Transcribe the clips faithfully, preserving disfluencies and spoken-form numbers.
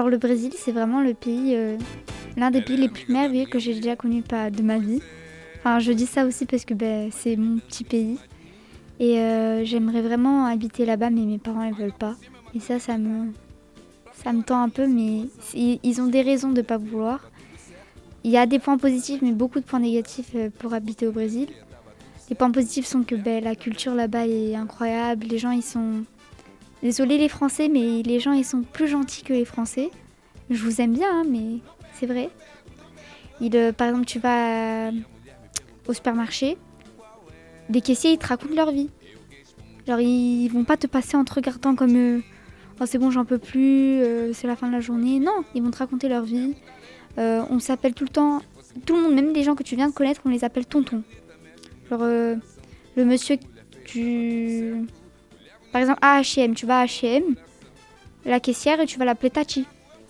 Genre le Brésil, c'est vraiment le pays, euh, l'un des pays les plus merveilleux que j'ai déjà connu pas de ma vie. Enfin, je dis ça aussi parce que ben, c'est mon petit pays. Et euh, j'aimerais vraiment habiter là-bas, mais mes parents ne veulent pas. Et ça, ça me, ça me tend un peu, mais ils ont des raisons de ne pas vouloir. Il y a des points positifs, mais beaucoup de points négatifs euh, pour habiter au Brésil. Les points positifs sont que ben, la culture là-bas est incroyable. Les gens, ils sont... Désolée les Français, mais les gens, ils sont plus gentils que les Français. Je vous aime bien, hein, mais c'est vrai. Il, euh, par exemple, tu vas euh, au supermarché, les caissiers, ils te racontent leur vie. Genre, ils vont pas te passer en te regardant comme euh, oh, c'est bon, j'en peux plus, euh, c'est la fin de la journée. Non, ils vont te raconter leur vie. Euh, on s'appelle tout le temps, tout le monde, même les gens que tu viens de connaître, on les appelle tonton. Genre, euh, le monsieur du... Par exemple, à H et M, tu vas à H et M, la caissière, et tu vas l'appeler Tati.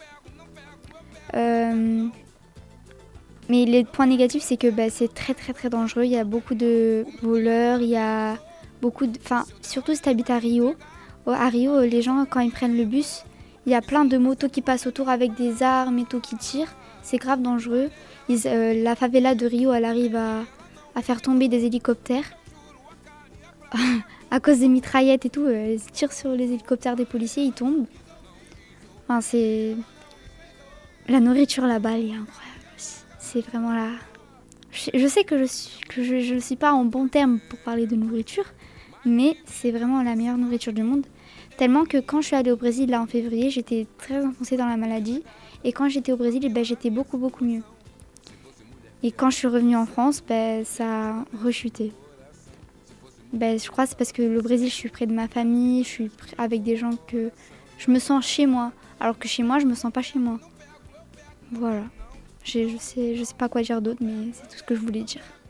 Euh, mais les points négatifs, c'est que bah, c'est très très très dangereux. Il y a beaucoup de voleurs, il y a beaucoup de... Enfin, surtout si tu habites à Rio. À Rio, les gens, quand ils prennent le bus, il y a plein de motos qui passent autour avec des armes et tout qui tirent. C'est grave dangereux. Ils, euh, la favela de Rio, elle arrive à, à faire tomber des hélicoptères. À cause des mitraillettes et tout, euh, ils tirent sur les hélicoptères des policiers, ils tombent. Enfin, c'est... La nourriture là-bas, elle est incroyable aussi. C'est vraiment là... Je, je sais que je suis, que je, je suis pas en bon terme pour parler de nourriture, mais c'est vraiment la meilleure nourriture du monde. Tellement que quand je suis allée au Brésil là en février, j'étais très enfoncée dans la maladie. Et quand j'étais au Brésil, eh ben, j'étais beaucoup beaucoup mieux. Et quand je suis revenue en France, ben, ça a rechuté. Ben, je crois que c'est parce que le Brésil, je suis près de ma famille, je suis avec des gens que je me sens chez moi. Alors que chez moi, je me sens pas chez moi. Voilà. Je, je sais, je sais pas quoi dire d'autre, mais c'est tout ce que je voulais dire.